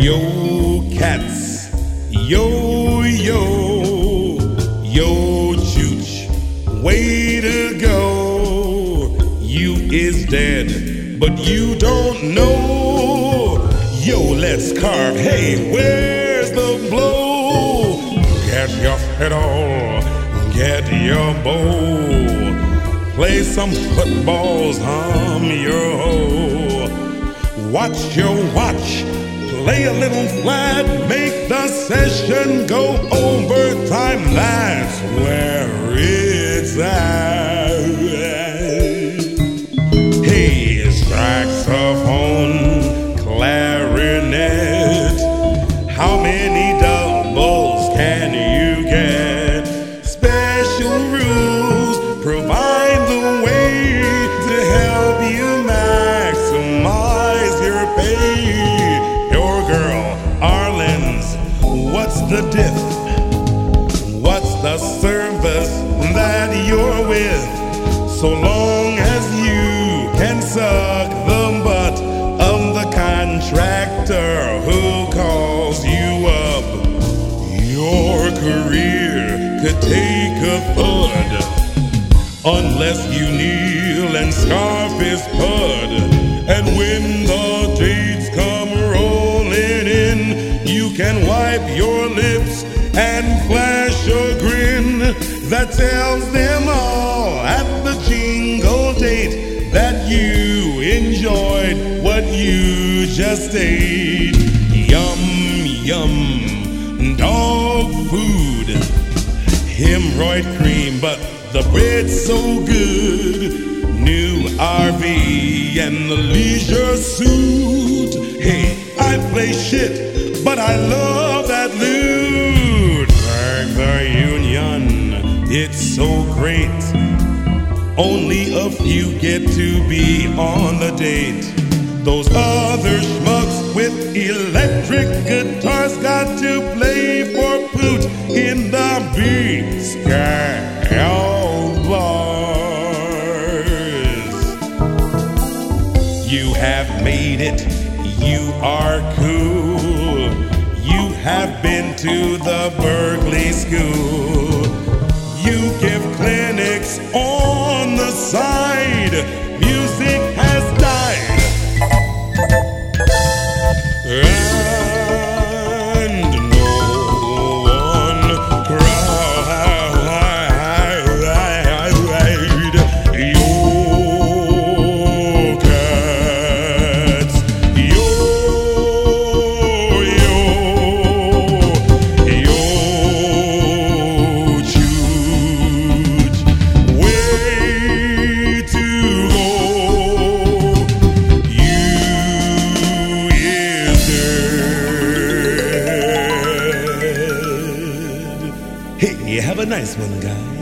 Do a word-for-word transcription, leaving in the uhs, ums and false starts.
Yo cats, yo yo, yo chooch, way to go. You is dead, but you don't know. Yo, let's carve, hey, where's the blow? Get your fiddle, get your bow, play some footballs, hum your hoe. Watch your watch, play a little flat, make the session go overtime. That's where it's at. Hey, saxophone, clarinet, how many doubles can you get? Special rules provide the way to help you maximize your pay. What's the diff? What's the service that you're with? So long as you can suck the butt of the contractor who calls you up, your career could take a thud unless you kneel and scarf his pud. And when the dates come rolling in, you can wipe your lips and flash a grin that tells them all at the jingle date that you enjoyed what you just ate. Yum, yum, dog food, hemorrhoid cream, but the bread's so good. New R V and the leisure suit. Hey, I play shit, but I love that loot. Thank the union, it's so great. Only a few get to be on the date. Those other schmucks with electric guitars got to play for poot in the big scale bars. You have made it, you are cool. You have been to the Berkeley School. You give clinics on the side. Music has died. And no one cried. Yo cats, yo, yo, yo chooch, way to go. You is dead. Hey, have a nice one, guys.